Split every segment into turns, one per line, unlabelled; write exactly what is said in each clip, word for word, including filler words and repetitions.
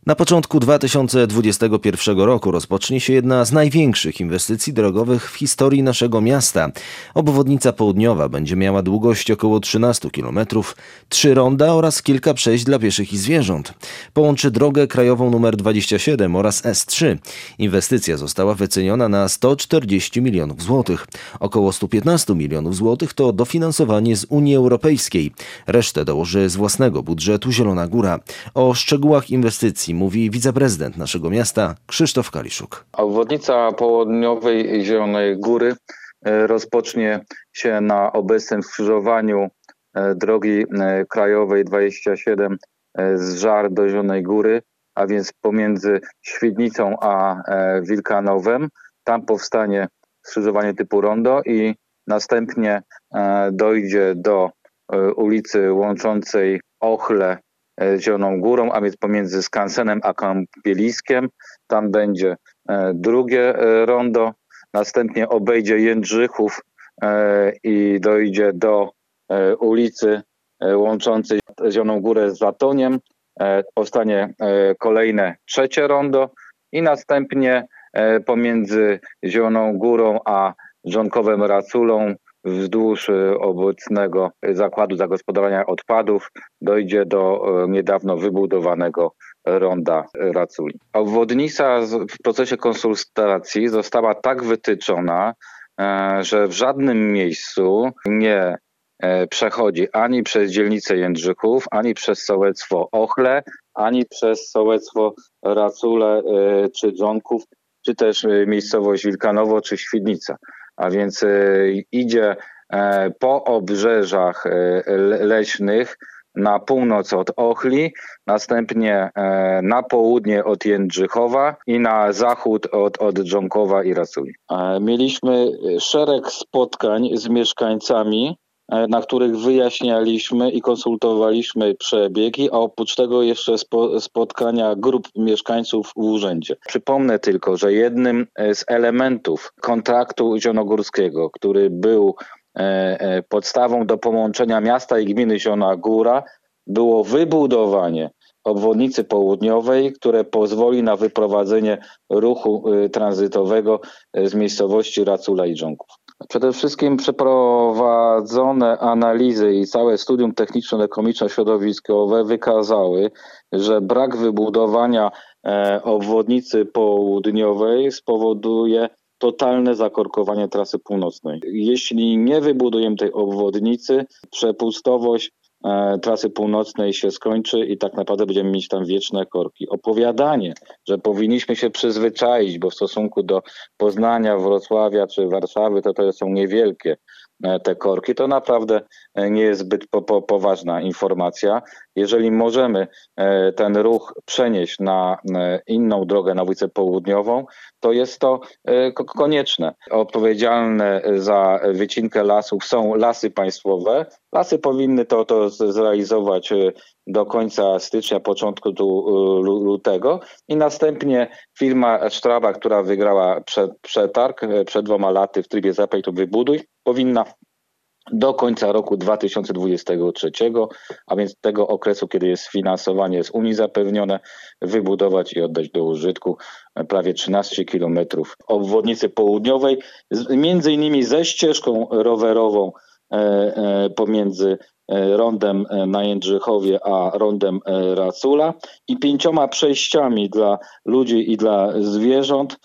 Na początku dwa tysiące dwudziestego pierwszego roku rozpocznie się jedna z największych inwestycji drogowych w historii naszego miasta. Obwodnica południowa będzie miała długość około trzynaście kilometrów, trzy ronda oraz kilka przejść dla pieszych i zwierząt. Połączy drogę krajową nr dwadzieścia siedem oraz S trzy. Inwestycja została wyceniona na sto czterdzieści milionów złotych. Około sto piętnaście milionów złotych to dofinansowanie z Unii Europejskiej. Resztę dołoży z własnego budżetu Zielona Góra. O szczegółach inwestycji mówi wiceprezydent naszego miasta Krzysztof Kaliszuk.
Obwodnica południowej Zielonej Góry rozpocznie się na obecnym skrzyżowaniu drogi krajowej dwadzieścia siedem z Żar do Zielonej Góry, a więc pomiędzy Świdnicą a Wilkanowem. Tam powstanie skrzyżowanie typu rondo i następnie dojdzie do ulicy łączącej Ochle z Zieloną Górą, a więc pomiędzy Skansenem a Kąpieliskiem. Tam będzie drugie rondo, następnie obejdzie Jędrzychów i dojdzie do ulicy łączącej Zieloną Górę z Zatoniem. Powstanie kolejne trzecie rondo i następnie pomiędzy Zieloną Górą a Żonkowem Raculą wzdłuż obecnego zakładu zagospodarowania odpadów dojdzie do niedawno wybudowanego ronda Raculi. Obwodnica w procesie konsultacji została tak wytyczona, że w żadnym miejscu nie przechodzi ani przez dzielnicę Jędrzychów, ani przez sołectwo Ochle, ani przez sołectwo Racule czy Dżonków, czy też miejscowość Wilkanowo czy Świdnica. A więc idzie po obrzeżach leśnych na północ od Ochli, następnie na południe od Jędrzychowa i na zachód od, od Dżonkowa i Raculi. Mieliśmy szereg spotkań z mieszkańcami, na których wyjaśnialiśmy i konsultowaliśmy przebiegi, a oprócz tego jeszcze spo, spotkania grup mieszkańców w urzędzie. Przypomnę tylko, że jednym z elementów kontraktu zielonogórskiego, który był podstawą do połączenia miasta i gminy Zielona Góra, było wybudowanie obwodnicy południowej, które pozwoli na wyprowadzenie ruchu tranzytowego z miejscowości Racula i Dżonków. Przede wszystkim przeprowadzone analizy i całe studium techniczno-ekonomiczno-środowiskowe wykazały, że brak wybudowania obwodnicy południowej spowoduje totalne zakorkowanie trasy północnej. Jeśli nie wybudujemy tej obwodnicy, przepustowość trasy północnej się skończy i tak naprawdę będziemy mieć tam wieczne korki. Opowiadanie, że powinniśmy się przyzwyczaić, bo w stosunku do Poznania, Wrocławia czy Warszawy to to są niewielkie te korki, to naprawdę nie jest zbyt po, po, poważna informacja. Jeżeli możemy ten ruch przenieść na inną drogę, na ulicę Południową, to jest to konieczne. Odpowiedzialne za wycinkę lasów są Lasy Państwowe. Lasy powinny to, to zrealizować do końca stycznia, początku lutego i następnie firma Straba, która wygrała przetarg przed dwoma laty w trybie zapaj to wybuduj, powinna do końca roku dwa tysiące dwudziestego trzeciego, a więc tego okresu, kiedy jest finansowanie z Unii zapewnione, wybudować i oddać do użytku prawie trzynaście kilometrów obwodnicy południowej, między innymi ze ścieżką rowerową pomiędzy rondem na Jędrzychowie a rondem Racula i pięcioma przejściami dla ludzi i dla zwierząt.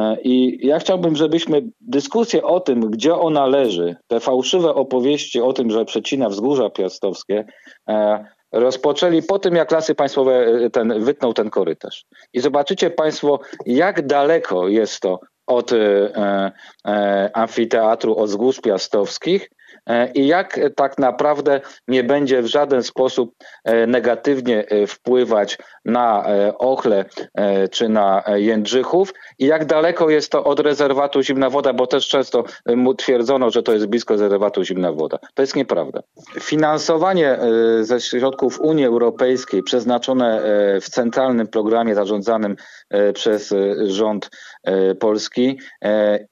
I ja chciałbym, żebyśmy dyskusję o tym, gdzie ona leży, te fałszywe opowieści o tym, że przecina wzgórza piastowskie, rozpoczęli po tym, jak Lasy Państwowe ten, wytną ten korytarz. I zobaczycie Państwo, jak daleko jest to od e, e, amfiteatru, od wzgórz piastowskich i jak tak naprawdę nie będzie w żaden sposób negatywnie wpływać na Ochlę czy na Jędrzychów i jak daleko jest to od rezerwatu Zimna Woda, bo też często mu twierdzono, że to jest blisko rezerwatu Zimna Woda. To jest nieprawda. Finansowanie ze środków Unii Europejskiej przeznaczone w centralnym programie zarządzanym przez rząd polski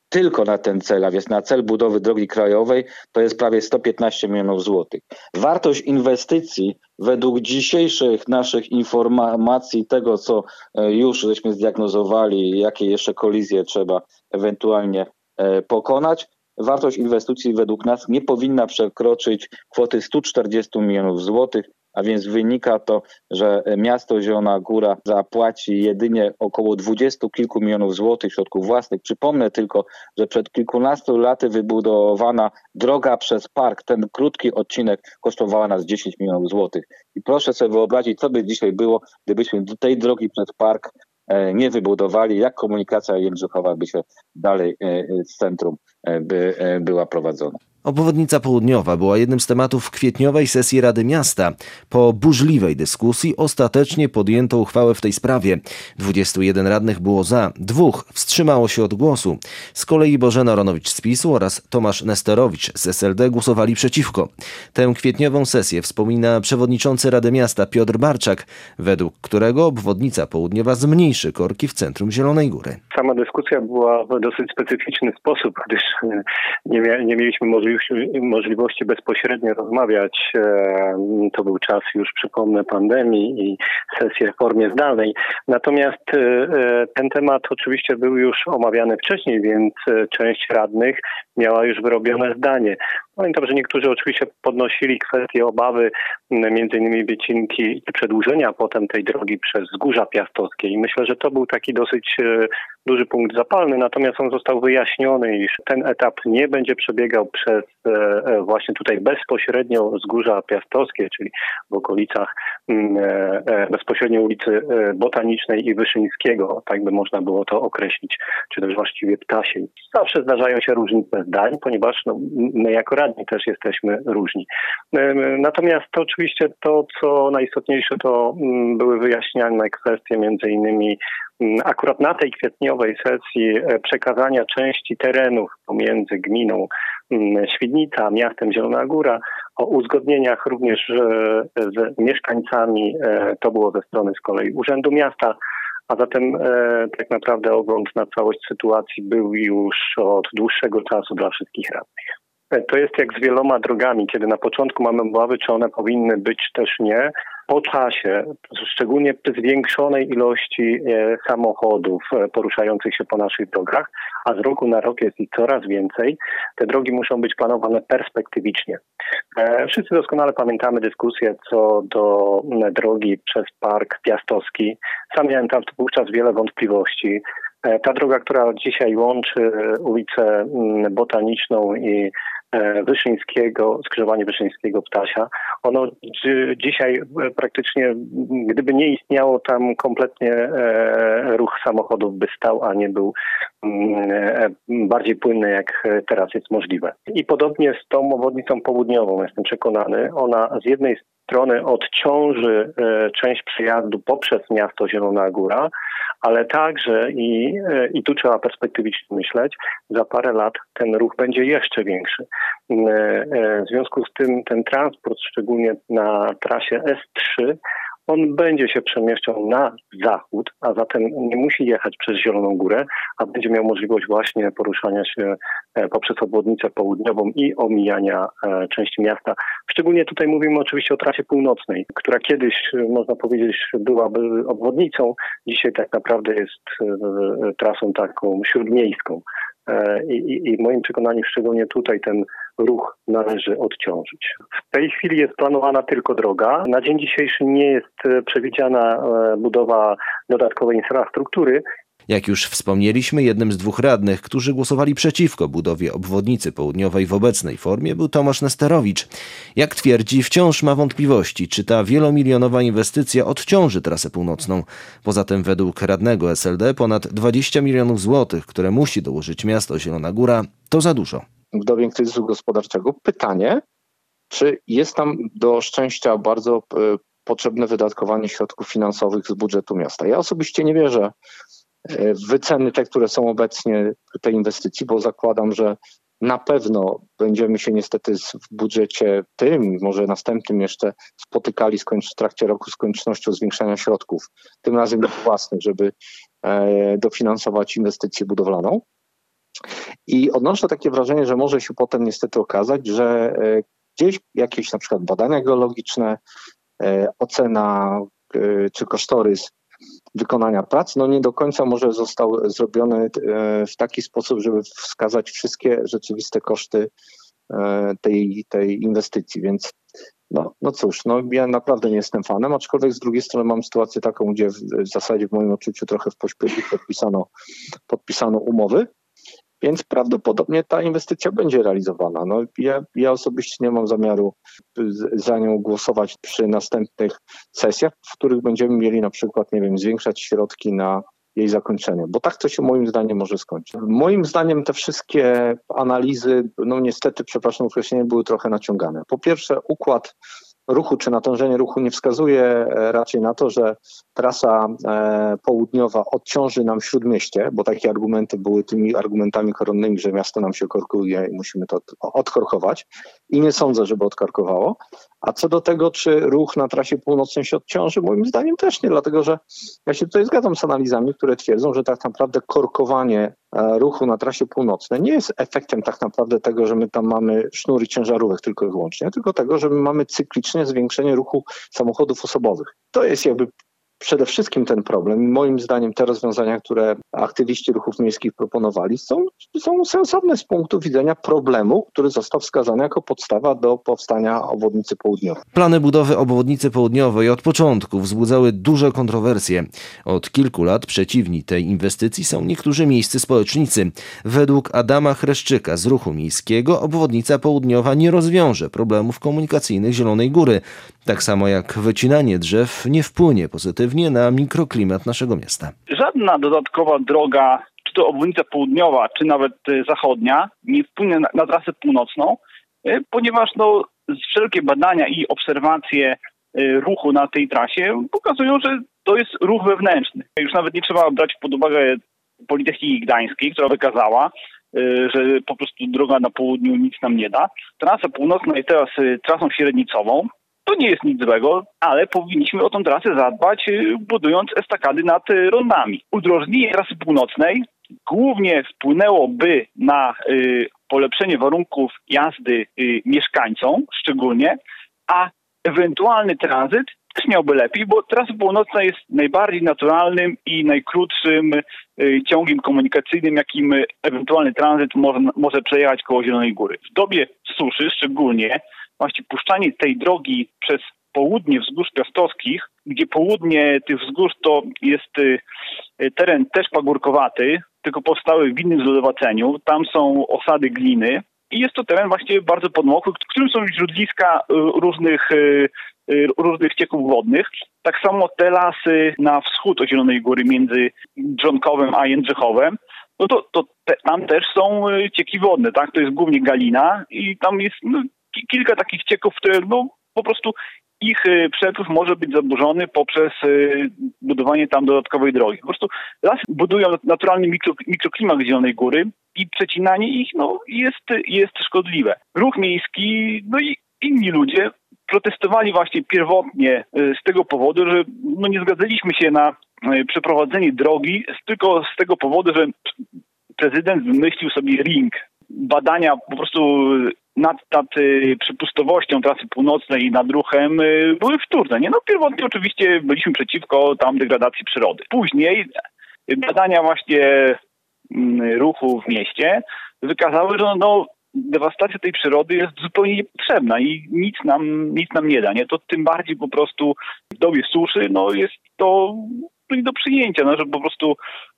tylko na ten cel, a więc na cel budowy drogi krajowej, to jest prawie sto piętnaście milionów złotych. Wartość inwestycji według dzisiejszych naszych informacji, tego co już żeśmy zdiagnozowali, jakie jeszcze kolizje trzeba ewentualnie pokonać, wartość inwestycji według nas nie powinna przekroczyć kwoty sto czterdzieści milionów złotych, a więc wynika to, że miasto Zielona Góra zapłaci jedynie około dwudziestu kilku milionów złotych środków własnych. Przypomnę tylko, że przed kilkunastu laty wybudowana droga przez park, ten krótki odcinek kosztowała nas dziesięć milionów złotych. I proszę sobie wyobrazić, co by dzisiaj było, gdybyśmy do tej drogi przez park nie wybudowali, jak komunikacja jędrzychowa by się dalej z centrum by była prowadzona.
Obwodnica Południowa była jednym z tematów kwietniowej sesji Rady Miasta. Po burzliwej dyskusji ostatecznie podjęto uchwałę w tej sprawie. dwudziestu jeden radnych było za, dwóch wstrzymało się od głosu. Z kolei Bożena Ronowicz z PiSu oraz Tomasz Nesterowicz z S L D głosowali przeciwko. Tę kwietniową sesję wspomina przewodniczący Rady Miasta Piotr Barczak, według którego obwodnica Południowa zmniejszy korki w centrum Zielonej Góry.
Sama dyskusja była w dosyć specyficzny sposób, gdyż nie, mia- nie mieliśmy możliwości możliwości bezpośrednio rozmawiać. To był czas, już przypomnę, pandemii i sesje w formie zdalnej. Natomiast ten temat oczywiście był już omawiany wcześniej, więc część radnych miała już wyrobione zdanie. Pamiętam, że niektórzy oczywiście podnosili kwestie obawy, między innymi wycinki i przedłużenia potem tej drogi przez Wzgórza Piastowskie. I myślę, że to był taki dosyć duży punkt zapalny, natomiast on został wyjaśniony, iż ten etap nie będzie przebiegał przez właśnie tutaj bezpośrednio Wzgórza Piastowskie, czyli w okolicach bezpośrednio ulicy Botanicznej i Wyszyńskiego, tak by można było to określić, czy też właściwie Ptasiej. Zawsze zdarzają się różnice zdań, ponieważ no, my jako radni też jesteśmy różni. Natomiast to oczywiście to, co najistotniejsze, to były wyjaśniane kwestie między innymi akurat na tej kwietniowej sesji przekazania części terenów pomiędzy gminą Świdnica, miastem Zielona Góra, o uzgodnieniach również z mieszkańcami, to było ze strony z kolei Urzędu Miasta, a zatem tak naprawdę ogląd na całość sytuacji był już od dłuższego czasu dla wszystkich radnych. To jest jak z wieloma drogami, kiedy na początku mamy obawy, czy one powinny być też nie. Po czasie, szczególnie przy zwiększonej ilości samochodów poruszających się po naszych drogach, a z roku na rok jest ich coraz więcej, te drogi muszą być planowane perspektywicznie. Wszyscy doskonale pamiętamy dyskusję co do drogi przez Park Piastowski. Sam miałem tam wówczas wiele wątpliwości. Ta droga, która dzisiaj łączy ulicę Botaniczną i Wyszyńskiego, skrzyżowanie Wyszyńskiego Ptasia, ono dzisiaj praktycznie, gdyby nie istniało tam kompletnie ruch samochodów by stał, a nie był bardziej płynny, jak teraz jest możliwe. I podobnie z tą obwodnicą południową, jestem przekonany, ona z jednej strony odciąży część przejazdu poprzez miasto Zielona Góra, ale także i, i tu trzeba perspektywicznie myśleć, za parę lat ten ruch będzie jeszcze większy. W związku z tym ten transport, szczególnie na trasie S trzy, on będzie się przemieszczał na zachód, a zatem nie musi jechać przez Zieloną Górę, a będzie miał możliwość właśnie poruszania się poprzez obwodnicę południową i omijania części miasta. Szczególnie tutaj mówimy oczywiście o trasie północnej, która kiedyś, można powiedzieć, byłaby obwodnicą, dzisiaj tak naprawdę jest trasą taką śródmiejską. I, i, I w moim przekonaniu szczególnie tutaj ten ruch należy odciążyć. W tej chwili jest planowana tylko droga. Na dzień dzisiejszy nie jest przewidziana budowa dodatkowej infrastruktury.
Jak już wspomnieliśmy, jednym z dwóch radnych, którzy głosowali przeciwko budowie obwodnicy południowej w obecnej formie, był Tomasz Nesterowicz. Jak twierdzi, wciąż ma wątpliwości, czy ta wielomilionowa inwestycja odciąży trasę północną. Poza tym według radnego S L D ponad dwadzieścia milionów złotych, które musi dołożyć miasto Zielona Góra, to za dużo.
W dobie kryzysu gospodarczego pytanie, czy jest tam do szczęścia bardzo potrzebne wydatkowanie środków finansowych z budżetu miasta. Ja osobiście nie wierzę w wyceny te, które są obecnie tej inwestycji, bo zakładam, że na pewno będziemy się niestety w budżecie tym, może następnym jeszcze spotykali skończ- w trakcie roku z koniecznością zwiększania środków, tym razem własnych, żeby e, dofinansować inwestycję budowlaną. I odnoszę takie wrażenie, że może się potem niestety okazać, że gdzieś jakieś na przykład badania geologiczne, ocena czy kosztorys wykonania prac, no nie do końca może został zrobiony w taki sposób, żeby wskazać wszystkie rzeczywiste koszty tej, tej inwestycji, więc no, no cóż, no ja naprawdę nie jestem fanem, aczkolwiek z drugiej strony mam sytuację taką, gdzie w, w zasadzie w moim odczuciu trochę w pośpiechu podpisano, podpisano umowy, więc prawdopodobnie ta inwestycja będzie realizowana. No, ja, ja osobiście nie mam zamiaru za nią głosować przy następnych sesjach, w których będziemy mieli na przykład, nie wiem, zwiększać środki na jej zakończenie, bo tak to się moim zdaniem może skończyć. Moim zdaniem te wszystkie analizy, no niestety, przepraszam określenie, były trochę naciągane. Po pierwsze, układ ruchu czy natężenie ruchu nie wskazuje raczej na to, że trasa południowa odciąży nam Śródmieście, bo takie argumenty były tymi argumentami koronnymi, że miasto nam się korkuje i musimy to odkorkować. I nie sądzę, żeby odkorkowało. A co do tego, czy ruch na trasie północnej się odciąży, moim zdaniem też nie, dlatego że ja się tutaj zgadzam z analizami, które twierdzą, że tak naprawdę korkowanie ruchu na trasie północnej nie jest efektem tak naprawdę tego, że my tam mamy sznury ciężarówek tylko i wyłącznie, tylko tego, że my mamy cykliczne zwiększenie ruchu samochodów osobowych. To jest jakby przede wszystkim ten problem. I moim zdaniem te rozwiązania, które aktywiści ruchów miejskich proponowali, są, są sensowne z punktu widzenia problemu, który został wskazany jako podstawa do powstania obwodnicy południowej.
Plany budowy obwodnicy południowej od początku wzbudzały duże kontrowersje. Od kilku lat przeciwni tej inwestycji są niektórzy miejscy społecznicy. Według Adama Chreszczyka z Ruchu Miejskiego obwodnica południowa nie rozwiąże problemów komunikacyjnych Zielonej Góry. Tak samo jak wycinanie drzew nie wpłynie pozytywnie na mikroklimat naszego miasta.
Żadna dodatkowa droga, czy to obwodnica południowa, czy nawet zachodnia, nie wpłynie na, na trasę północną, ponieważ no, wszelkie badania i obserwacje ruchu na tej trasie pokazują, że to jest ruch wewnętrzny. Już nawet nie trzeba brać pod uwagę Politechniki Gdańskiej, która wykazała, że po prostu droga na południu nic nam nie da. Trasa północna jest teraz trasą średnicową. To nie jest nic złego, ale powinniśmy o tą trasę zadbać, budując estakady nad rondami. Udrożnienie trasy północnej głównie wpłynęłoby na y, polepszenie warunków jazdy y, mieszkańcom szczególnie, a ewentualny tranzyt też miałby lepiej, bo trasa północna jest najbardziej naturalnym i najkrótszym y, ciągiem komunikacyjnym, jakim ewentualny tranzyt może, może przejechać koło Zielonej Góry. W dobie suszy szczególnie właśnie puszczanie tej drogi przez południe wzgórz piastowskich, gdzie południe tych wzgórz to jest teren też pagórkowaty, tylko powstały w innym zlodowaceniu. Tam są osady gliny i jest to teren właśnie bardzo podmokły, w którym są źródliska różnych, różnych cieków wodnych. Tak samo te lasy na wschód od Zielonej Góry między Drzonkowem a Jędrzechowem, no to, to te, tam też są cieki wodne, tak? To jest głównie galina i tam jest no, kilka takich cieków, które no, po prostu ich przepływ może być zaburzony poprzez budowanie tam dodatkowej drogi. Po prostu lasy budują naturalny mikro, mikroklimat Zielonej Góry i przecinanie ich no, jest, jest szkodliwe. Ruch miejski no i inni ludzie protestowali właśnie pierwotnie z tego powodu, że no, nie zgadzaliśmy się na przeprowadzenie drogi tylko z tego powodu, że prezydent wymyślił sobie ring. Badania po prostu nad, nad y, przepustowością trasy północnej i nad ruchem y, były wtórne. Nie? No pierwotnie oczywiście byliśmy przeciwko tam degradacji przyrody. Później y, badania właśnie y, ruchu w mieście wykazały, że no, dewastacja tej przyrody jest zupełnie niepotrzebna i nic nam, nic nam nie da. Nie? To tym bardziej po prostu w dobie suszy no, jest to nie do przyjęcia, no, że po prostu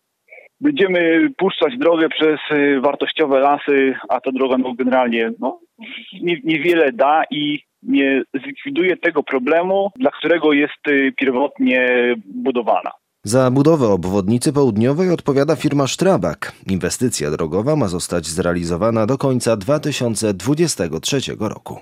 będziemy puszczać drogę przez wartościowe lasy, a ta droga no, generalnie no, nie, niewiele da i nie zlikwiduje tego problemu, dla którego jest pierwotnie budowana.
Za budowę obwodnicy południowej odpowiada firma Strabag. Inwestycja drogowa ma zostać zrealizowana do końca dwa tysiące dwudziestego trzeciego roku.